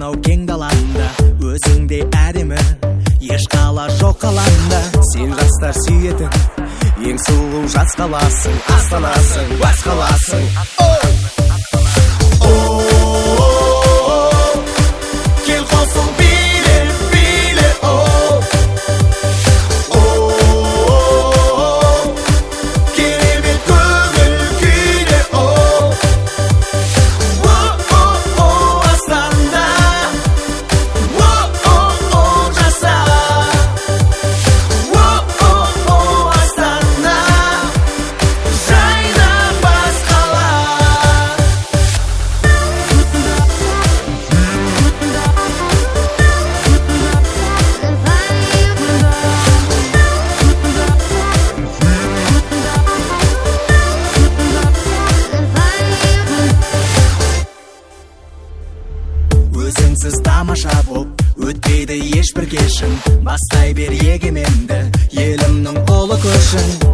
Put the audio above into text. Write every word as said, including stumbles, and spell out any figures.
мынау кең даланда, өзіңдей әдемі еш қала жоқ қаланда. Сен жастар сүйетін ең сұлу жас қаласың, астанасың, бас қаласың. Кел қосыл биле, биле, керемет көңіл күйде. Астанда жаса, Астана жайна бас қала. Өзіңсіз тамаша боп өтпейді ешбір кешім, бастай бер егеменді елімнің ұлы көшін.